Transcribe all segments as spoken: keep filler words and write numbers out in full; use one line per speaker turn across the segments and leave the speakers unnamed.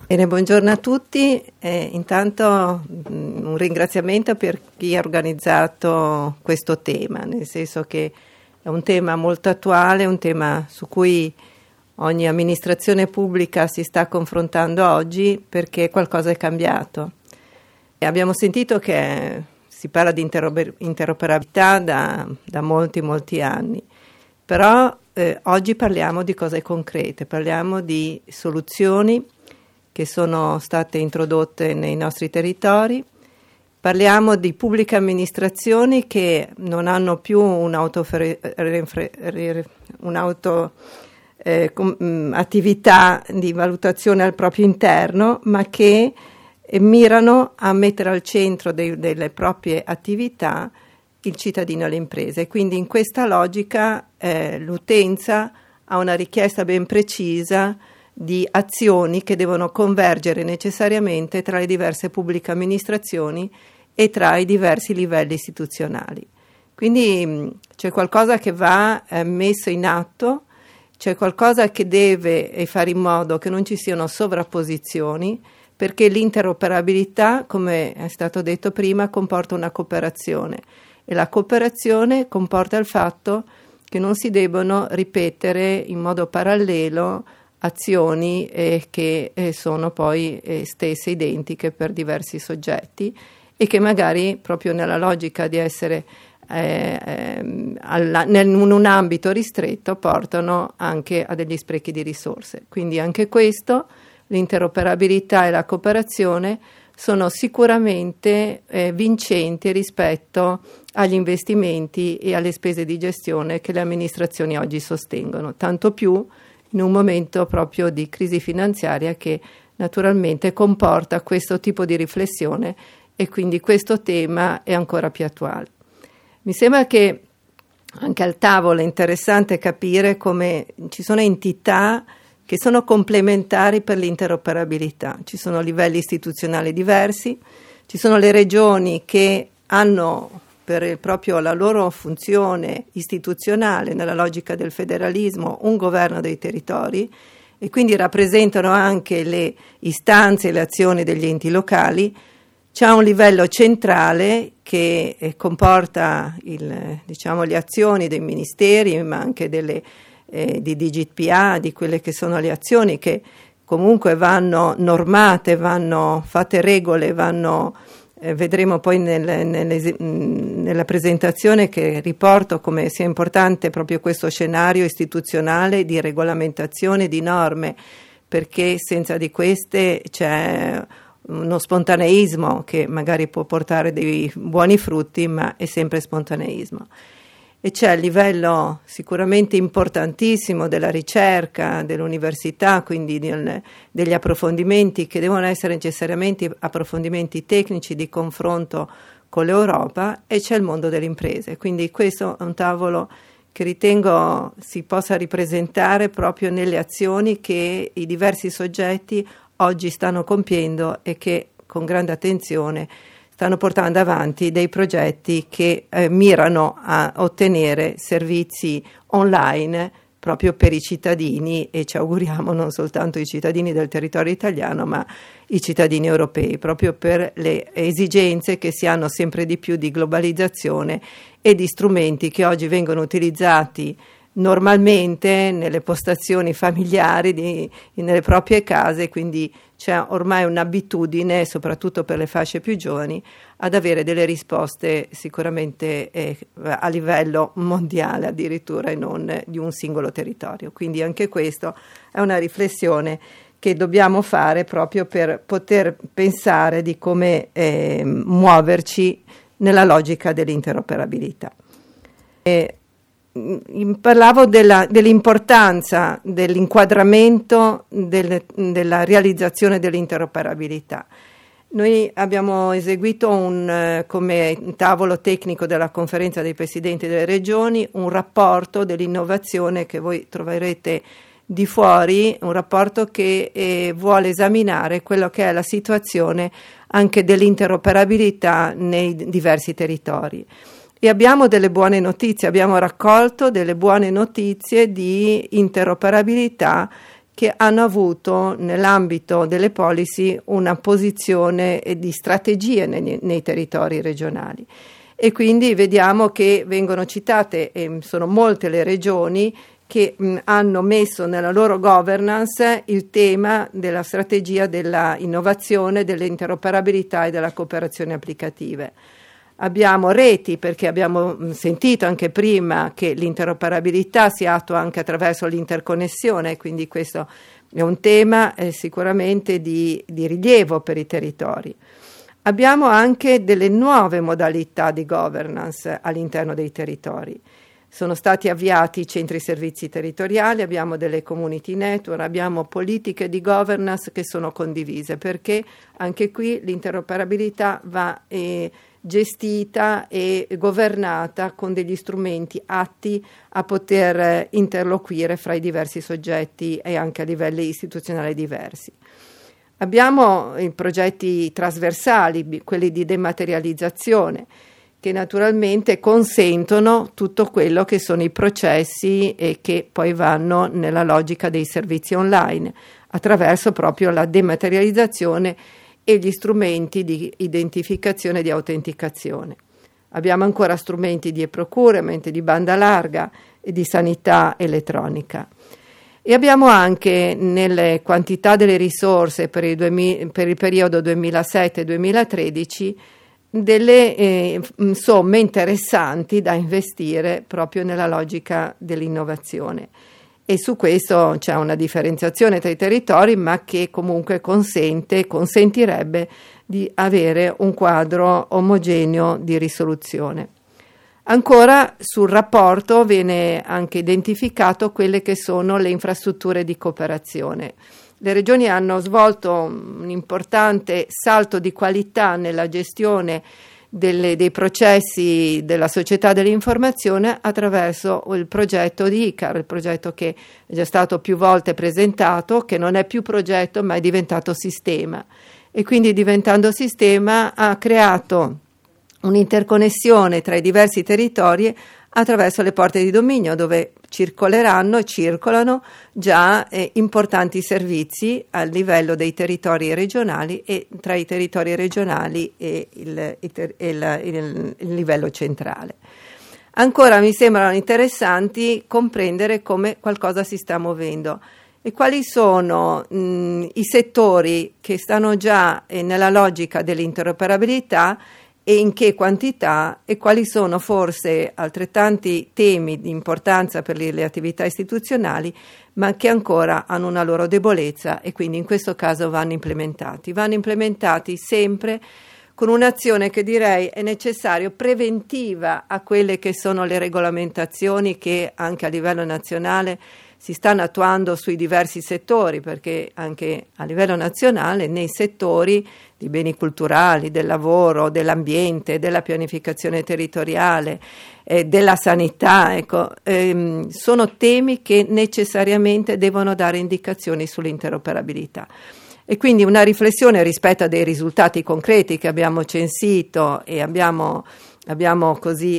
Bene, buongiorno a tutti. Eh, intanto mh, un ringraziamento per chi ha organizzato questo tema, nel senso che è un tema molto attuale, un tema su cui ogni amministrazione pubblica si sta confrontando oggi perché qualcosa è cambiato. E abbiamo sentito che si parla di interoper- interoperabilità da, da molti, molti anni, però eh, oggi parliamo di cose concrete, parliamo di soluzioni che sono state introdotte nei nostri territori. Parliamo di pubbliche amministrazioni che non hanno più un'auto eh, com, attività di valutazione al proprio interno, ma che eh, mirano a mettere al centro dei, delle proprie attività il cittadino e le imprese. Quindi in questa logica eh, l'utenza ha una richiesta ben precisa di azioni che devono convergere necessariamente tra le diverse pubbliche amministrazioni e tra i diversi livelli istituzionali. Quindi mh, c'è qualcosa che va eh, messo in atto, c'è qualcosa che deve eh, fare in modo che non ci siano sovrapposizioni, perché l'interoperabilità, come è stato detto prima, comporta una cooperazione e la cooperazione comporta il fatto che non si debbono ripetere in modo parallelo azioni eh, che eh, sono poi eh, stesse identiche per diversi soggetti e che magari proprio nella logica di essere eh, eh, alla, nel, in un ambito ristretto portano anche a degli sprechi di risorse. Quindi anche questo, l'interoperabilità e la cooperazione sono sicuramente eh, vincenti rispetto agli investimenti e alle spese di gestione che le amministrazioni oggi sostengono, tanto più in un momento proprio di crisi finanziaria che naturalmente comporta questo tipo di riflessione e quindi questo tema è ancora più attuale. Mi sembra che anche al tavolo è interessante capire come ci sono entità che sono complementari per l'interoperabilità. Ci sono livelli istituzionali diversi, ci sono le regioni che hanno per proprio la loro funzione istituzionale nella logica del federalismo un governo dei territori e quindi rappresentano anche le istanze e le azioni degli enti locali. C'è un livello centrale che eh, comporta il, diciamo, le azioni dei ministeri ma anche delle, eh, di D G P A, di quelle che sono le azioni che comunque vanno normate, vanno fatte regole, vanno Eh, vedremo poi nel, nel, nella presentazione che riporto come sia importante proprio questo scenario istituzionale di regolamentazione di norme, perché senza di queste c'è uno spontaneismo che magari può portare dei buoni frutti, ma è sempre spontaneismo. E c'è il livello sicuramente importantissimo della ricerca, dell'università, quindi del, degli approfondimenti che devono essere necessariamente approfondimenti tecnici di confronto con l'Europa, e c'è il mondo delle imprese. Quindi questo è un tavolo che ritengo si possa ripresentare proprio nelle azioni che i diversi soggetti oggi stanno compiendo e che con grande attenzione stanno portando avanti dei progetti che eh, mirano a ottenere servizi online proprio per i cittadini, e ci auguriamo non soltanto i cittadini del territorio italiano ma i cittadini europei, proprio per le esigenze che si hanno sempre di più di globalizzazione e di strumenti che oggi vengono utilizzati normalmente nelle postazioni familiari di, nelle proprie case, quindi c'è ormai un'abitudine, soprattutto per le fasce più giovani, ad avere delle risposte sicuramente eh, a livello mondiale addirittura e non di un singolo territorio. Quindi anche questo è una riflessione che dobbiamo fare proprio per poter pensare di come eh, muoverci nella logica dell'interoperabilità. E, Parlavo della, dell'importanza dell'inquadramento del, della realizzazione dell'interoperabilità. Noi abbiamo eseguito un, come tavolo tecnico della conferenza dei presidenti delle regioni, un rapporto dell'innovazione che voi troverete di fuori, un rapporto che eh, vuole esaminare quello che è la situazione anche dell'interoperabilità nei diversi territori. E abbiamo delle buone notizie, abbiamo raccolto delle buone notizie di interoperabilità che hanno avuto nell'ambito delle policy una posizione di strategie nei, nei territori regionali. E quindi vediamo che vengono citate, e sono molte le regioni che mh, hanno messo nella loro governance il tema della strategia della innovazione, dell'interoperabilità e della cooperazione applicative. Abbiamo reti, perché abbiamo sentito anche prima che l'interoperabilità si attua anche attraverso l'interconnessione, quindi questo è un tema eh, sicuramente di, di rilievo per i territori. Abbiamo anche delle nuove modalità di governance all'interno dei territori. Sono stati avviati i centri servizi territoriali, abbiamo delle community network, abbiamo politiche di governance che sono condivise, perché anche qui l'interoperabilità va eh, gestita e governata con degli strumenti atti a poter eh, interloquire fra i diversi soggetti e anche a livelli istituzionali diversi. Abbiamo i progetti trasversali, quelli di dematerializzazione, che naturalmente consentono tutto quello che sono i processi e che poi vanno nella logica dei servizi online, attraverso proprio la dematerializzazione e gli strumenti di identificazione e di autenticazione. Abbiamo ancora strumenti di e-procurement, di banda larga e di sanità elettronica. E abbiamo anche nelle quantità delle risorse per il, duemila, per il periodo duemilasette duemilatredici delle eh, somme interessanti da investire proprio nella logica dell'innovazione. E su questo c'è una differenziazione tra i territori, ma che comunque consente, consentirebbe di avere un quadro omogeneo di risoluzione. Ancora sul rapporto viene anche identificato quelle che sono le infrastrutture di cooperazione. Le regioni hanno svolto un importante salto di qualità nella gestione delle, dei processi della società dell'informazione attraverso il progetto di I C A R, il progetto che è già stato più volte presentato, che non è più progetto ma è diventato sistema. E quindi diventando sistema ha creato un'interconnessione tra i diversi territori attraverso le porte di dominio, dove circoleranno e circolano già eh, importanti servizi a livello dei territori regionali e tra i territori regionali e il, il, il, il, il livello centrale. Ancora mi sembrano interessanti comprendere come qualcosa si sta muovendo e quali sono mh, i settori che stanno già eh, nella logica dell'interoperabilità e in che quantità, e quali sono forse altrettanti temi di importanza per le, le attività istituzionali, ma che ancora hanno una loro debolezza e quindi in questo caso vanno implementati. Vanno implementati sempre con un'azione che direi è necessario preventiva a quelle che sono le regolamentazioni che anche a livello nazionale si stanno attuando sui diversi settori, perché anche a livello nazionale nei settori di beni culturali, del lavoro, dell'ambiente, della pianificazione territoriale, eh, della sanità, ecco, ehm, sono temi che necessariamente devono dare indicazioni sull'interoperabilità. E quindi una riflessione rispetto a dei risultati concreti che abbiamo censito e abbiamo abbiamo così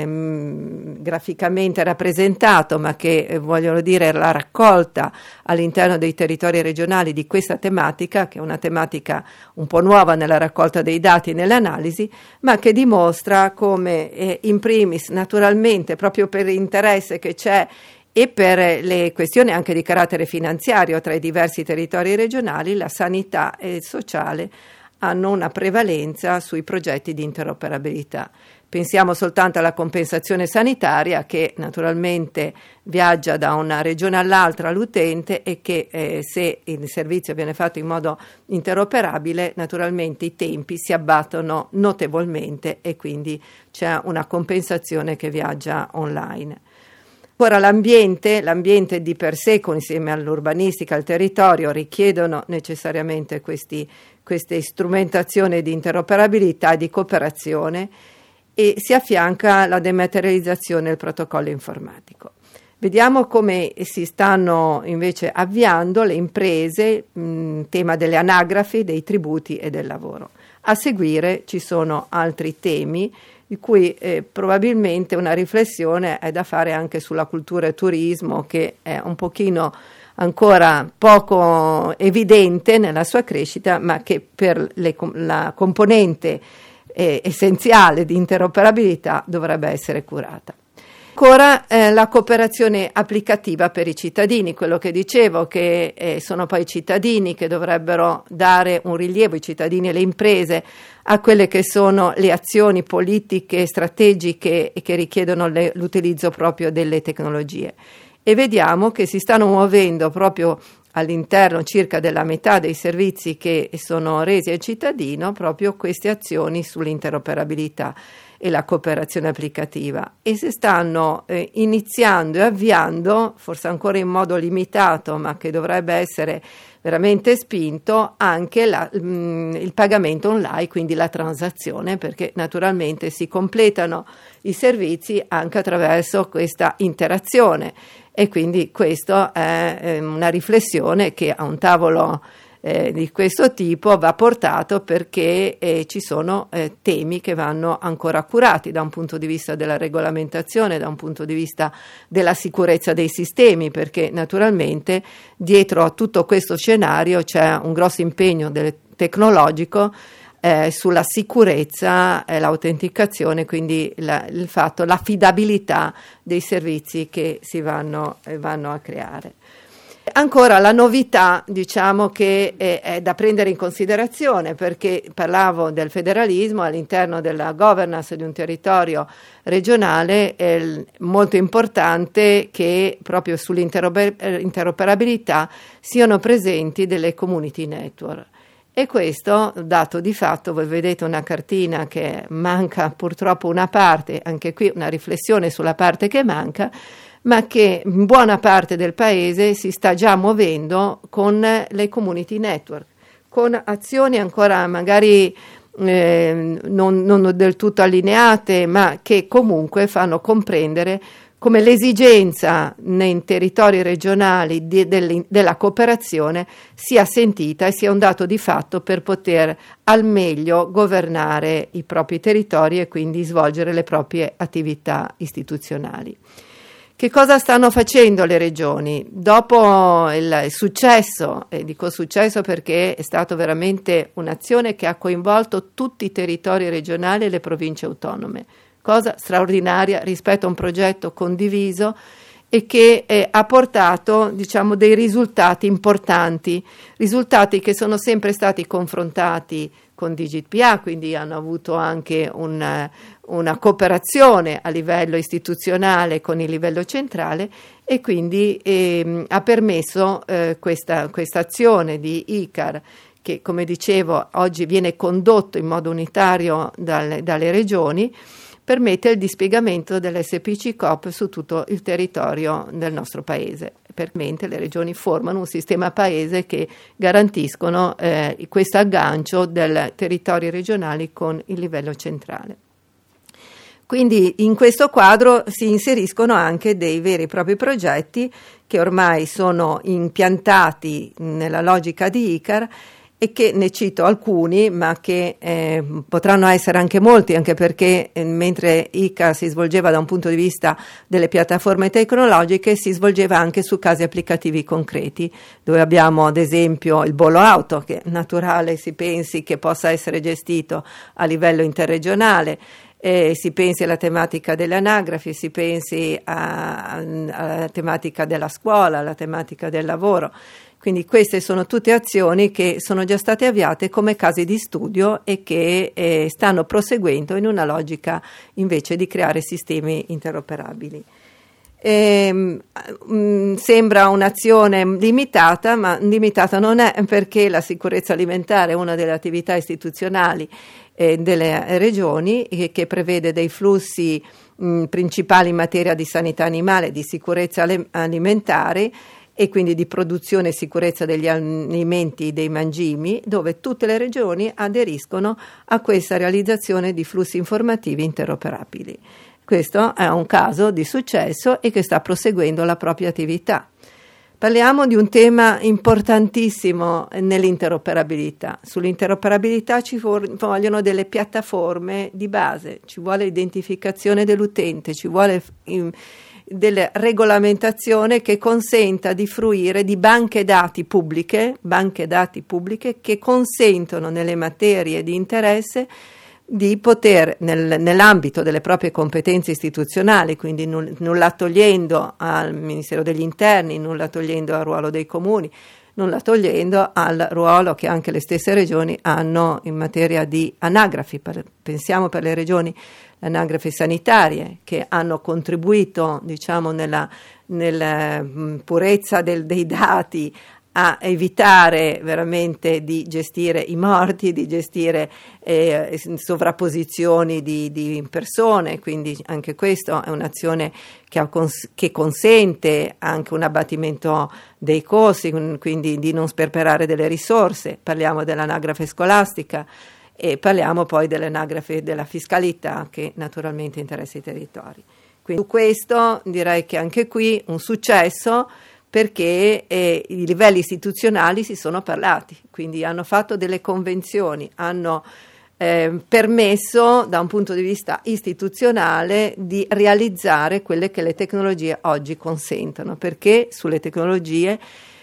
ehm, graficamente rappresentato, ma che eh, vogliono dire la raccolta all'interno dei territori regionali di questa tematica, che è una tematica un po' nuova nella raccolta dei dati e nell'analisi, ma che dimostra come eh, in primis naturalmente proprio per l'interesse che c'è e per le questioni anche di carattere finanziario tra i diversi territori regionali, la sanità e il sociale hanno una prevalenza sui progetti di interoperabilità. Pensiamo soltanto alla compensazione sanitaria che naturalmente viaggia da una regione all'altra all'utente e che eh, se il servizio viene fatto in modo interoperabile naturalmente i tempi si abbattono notevolmente e quindi c'è una compensazione che viaggia online. Ora l'ambiente, l'ambiente di per sé, insieme all'urbanistica, al territorio, richiedono necessariamente questi, queste strumentazioni di interoperabilità e di cooperazione e si affianca la dematerializzazione del protocollo informatico. Vediamo come si stanno invece avviando le imprese, mh, tema delle anagrafi, dei tributi e del lavoro. A seguire ci sono altri temi di cui eh, probabilmente una riflessione è da fare anche sulla cultura e turismo, che è un pochino ancora poco evidente nella sua crescita, ma che per le, la componente eh, essenziale di interoperabilità dovrebbe essere curata. Ancora eh, la cooperazione applicativa per i cittadini, quello che dicevo, che eh, sono poi i cittadini che dovrebbero dare un rilievo, i cittadini e le imprese, a quelle che sono le azioni politiche, strategiche e che richiedono le, l'utilizzo proprio delle tecnologie. E vediamo che si stanno muovendo proprio all'interno circa della metà dei servizi che sono resi al cittadino proprio queste azioni sull'interoperabilità e la cooperazione applicativa, e si stanno eh, iniziando e avviando, forse ancora in modo limitato, ma che dovrebbe essere veramente spinto, anche la, mh, il pagamento online, quindi la transazione, perché naturalmente si completano i servizi anche attraverso questa interazione, e quindi questo è eh, una riflessione che a un tavolo Eh, di questo tipo va portato, perché eh, ci sono eh, temi che vanno ancora curati da un punto di vista della regolamentazione, da un punto di vista della sicurezza dei sistemi, perché naturalmente dietro a tutto questo scenario c'è un grosso impegno del tecnologico eh, sulla sicurezza e l'autenticazione, quindi la, il fatto, l'affidabilità dei servizi che si vanno, eh, vanno a creare. Ancora la novità, diciamo, che è, è da prendere in considerazione, perché parlavo del federalismo all'interno della governance di un territorio regionale, è molto importante che proprio sull'interoperabilità siano presenti delle community network. E questo dato di fatto, voi vedete una cartina che manca purtroppo una parte, anche qui una riflessione sulla parte che manca, ma che in buona parte del paese si sta già muovendo con le community network, con azioni ancora magari eh, non, non del tutto allineate, ma che comunque fanno comprendere come l'esigenza nei territori regionali di, del, della cooperazione sia sentita e sia un dato di fatto per poter al meglio governare i propri territori e quindi svolgere le proprie attività istituzionali. Che cosa stanno facendo le regioni? Dopo il successo, e dico successo perché è stata veramente un'azione che ha coinvolto tutti i territori regionali e le province autonome, cosa straordinaria rispetto a un progetto condiviso e che eh, ha portato, diciamo, dei risultati importanti, risultati che sono sempre stati confrontati con DigitPA, quindi hanno avuto anche un, una cooperazione a livello istituzionale con il livello centrale, e quindi eh, ha permesso eh, questa, questa azione di I C A R, che come dicevo oggi viene condotto in modo unitario dalle, dalle regioni, permette il dispiegamento dell'S P C Coop su tutto il territorio del nostro paese. Perché le regioni formano un sistema paese che garantiscono eh, questo aggancio dei territori regionali con il livello centrale. Quindi in questo quadro si inseriscono anche dei veri e propri progetti che ormai sono impiantati nella logica di I C A R, e che ne cito alcuni, ma che eh, potranno essere anche molti, anche perché eh, mentre I C A R si svolgeva da un punto di vista delle piattaforme tecnologiche, si svolgeva anche su casi applicativi concreti, dove abbiamo ad esempio il bollo auto, che è naturale si pensi che possa essere gestito a livello interregionale. Eh, si pensi alla tematica delle anagrafi, si pensi a, a, alla tematica della scuola, alla tematica del lavoro. Quindi queste sono tutte azioni che sono già state avviate come casi di studio e che eh, stanno proseguendo in una logica invece di creare sistemi interoperabili. E, mh, sembra un'azione limitata, ma limitata non è, perché la sicurezza alimentare è una delle attività istituzionali eh, delle regioni, che, che prevede dei flussi mh, principali in materia di sanità animale e di sicurezza ale- alimentare, e quindi di produzione e sicurezza degli alimenti, dei mangimi, dove tutte le regioni aderiscono a questa realizzazione di flussi informativi interoperabili. Questo è un caso di successo e che sta proseguendo la propria attività. Parliamo di un tema importantissimo nell'interoperabilità. Sull'interoperabilità ci vogliono delle piattaforme di base, ci vuole identificazione dell'utente, ci vuole della regolamentazione che consenta di fruire di banche dati pubbliche, banche dati pubbliche che consentono nelle materie di interesse di poter, nel, nell'ambito delle proprie competenze istituzionali, quindi null, nulla togliendo al Ministero degli Interni, nulla togliendo al ruolo dei comuni, nulla togliendo al ruolo che anche le stesse regioni hanno in materia di anagrafi. Per, pensiamo per le regioni anagrafi sanitarie che hanno contribuito, diciamo, nella, nella purezza del, dei dati a evitare veramente di gestire i morti, di gestire eh, sovrapposizioni di, di persone, quindi anche questo è un'azione che, ha cons- che consente anche un abbattimento dei costi, quindi di non sperperare delle risorse. Parliamo dell'anagrafe scolastica e parliamo poi dell'anagrafe della fiscalità che naturalmente interessa i territori. Quindi su questo direi che anche qui un successo, perché eh, i livelli istituzionali si sono parlati, quindi hanno fatto delle convenzioni, hanno eh, permesso da un punto di vista istituzionale di realizzare quelle che le tecnologie oggi consentono, perché sulle tecnologie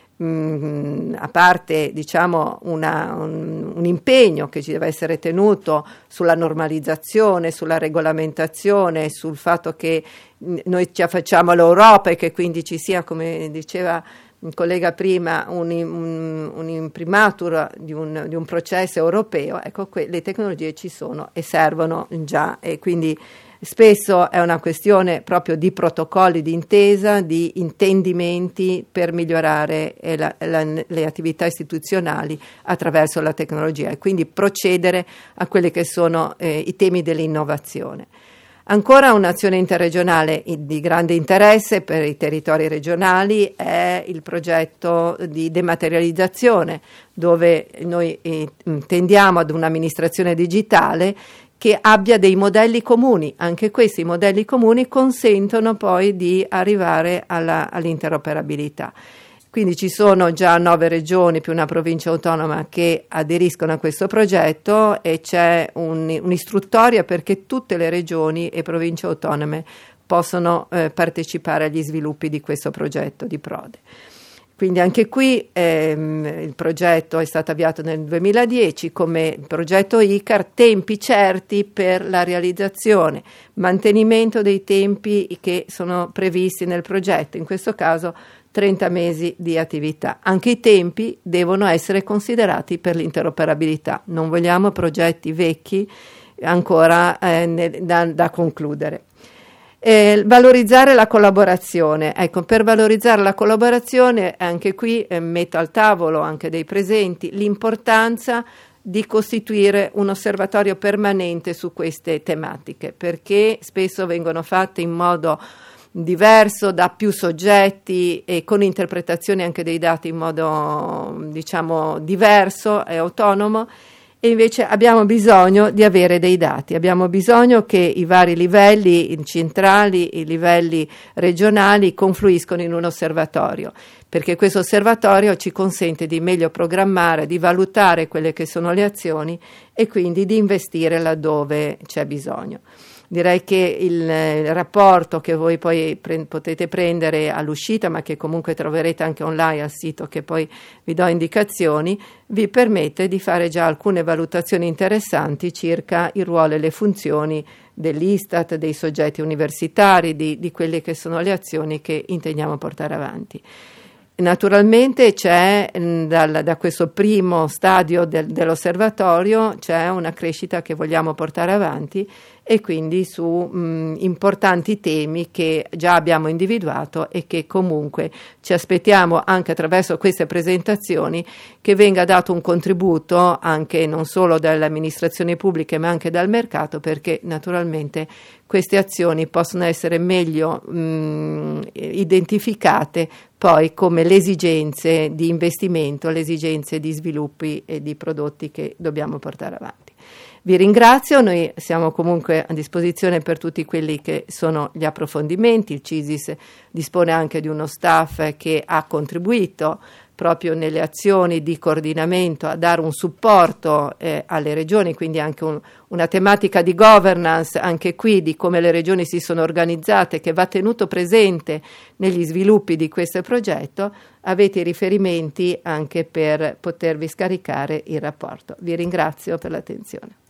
mh, a parte diciamo una, un, un impegno che ci deve essere tenuto sulla normalizzazione, sulla regolamentazione, sul fatto che noi ci affacciamo all'Europa e che quindi ci sia, come diceva un collega prima, un, un, un imprimatur di un, di un processo europeo, ecco, que- le tecnologie ci sono e servono già, e quindi spesso è una questione proprio di protocolli di intesa, di intendimenti per migliorare eh, la, la, le attività istituzionali attraverso la tecnologia e quindi procedere a quelli che sono eh, i temi dell'innovazione. Ancora un'azione interregionale di grande interesse per i territori regionali è il progetto di dematerializzazione, dove noi eh, tendiamo ad un'amministrazione digitale che abbia dei modelli comuni. Anche questi modelli comuni consentono poi di arrivare alla, all'interoperabilità. Quindi ci sono già nove regioni più una provincia autonoma che aderiscono a questo progetto e c'è un, un'istruttoria perché tutte le regioni e province autonome possono eh, partecipare agli sviluppi di questo progetto di Prode. Quindi anche qui ehm, il progetto è stato avviato nel duemiladieci come progetto I C A R, tempi certi per la realizzazione, mantenimento dei tempi che sono previsti nel progetto, in questo caso trenta mesi di attività. Anche i tempi devono essere considerati per l'interoperabilità, non vogliamo progetti vecchi ancora eh, ne, da, da concludere. Eh, valorizzare la collaborazione. Ecco, per valorizzare la collaborazione anche qui eh, metto al tavolo anche dei presenti l'importanza di costituire un osservatorio permanente su queste tematiche, perché spesso vengono fatte in modo diverso da più soggetti e con interpretazioni anche dei dati in modo diciamo diverso e autonomo. E invece abbiamo bisogno di avere dei dati, abbiamo bisogno che i vari livelli centrali, i livelli regionali confluiscono in un osservatorio, perché questo osservatorio ci consente di meglio programmare, di valutare quelle che sono le azioni e quindi di investire laddove c'è bisogno. Direi che il, il rapporto che voi poi pre- potete prendere all'uscita, ma che comunque troverete anche online al sito che poi vi do indicazioni, vi permette di fare già alcune valutazioni interessanti circa il ruolo e le funzioni dell'Istat, dei soggetti universitari, di, di quelle che sono le azioni che intendiamo portare avanti. Naturalmente c'è dal, da questo primo stadio del, dell'osservatorio c'è una crescita che vogliamo portare avanti e quindi su mh, importanti temi che già abbiamo individuato e che comunque ci aspettiamo anche attraverso queste presentazioni che venga dato un contributo anche non solo dalle amministrazioni pubbliche ma anche dal mercato, perché naturalmente queste azioni possono essere meglio mh, identificate poi come le esigenze di investimento, le esigenze di sviluppi e di prodotti che dobbiamo portare avanti. Vi ringrazio, noi siamo comunque a disposizione per tutti quelli che sono gli approfondimenti. Il C I S I S dispone anche di uno staff che ha contribuito proprio nelle azioni di coordinamento a dare un supporto eh, alle regioni, quindi anche un, una tematica di governance anche qui, di come le regioni si sono organizzate, che va tenuto presente negli sviluppi di questo progetto. Avete i riferimenti anche per potervi scaricare il rapporto. Vi ringrazio per l'attenzione.